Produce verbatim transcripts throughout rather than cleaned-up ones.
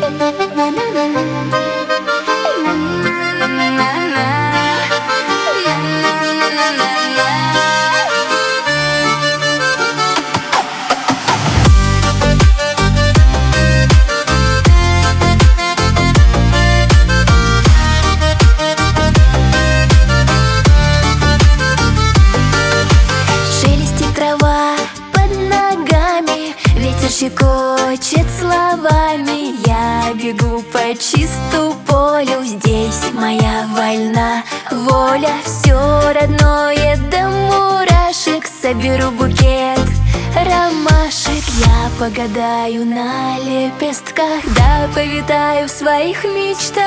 Щекочет словами. Я бегу по чисту полю. Здесь моя вольна воля. Все родное до мурашек. Соберу букет ромашек. Я погадаю на лепестках, да повитаю в своих мечтах.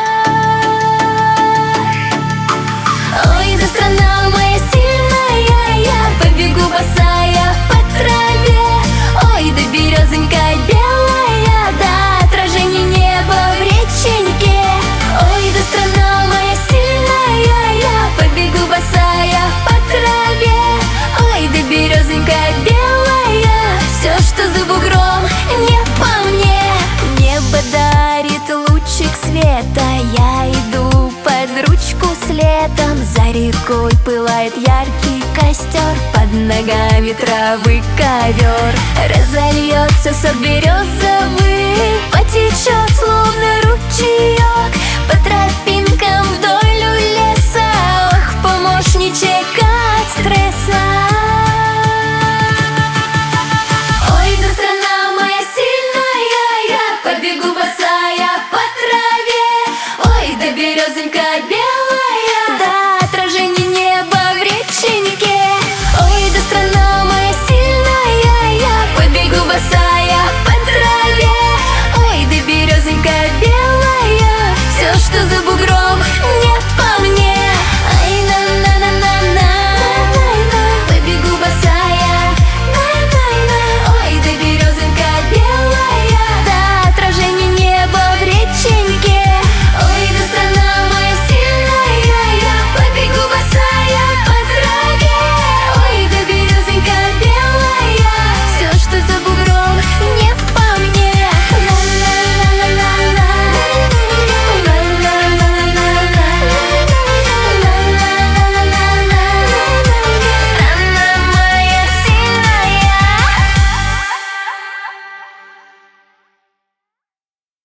Ой, да страна моя сильная, я побегу босая по траве. Ой, да березонька белая, да отражение неба в реченьке. Ой, да страна моя сильная, я побегу босая по траве. Ой, да березонька белая, все, что за бугром, не по мне. Небо дарит лучик света, я иду под ручку с летом. За рекой пылает яркий костер, под ногами травы ковер. Разольется сок березовый, потечет слой.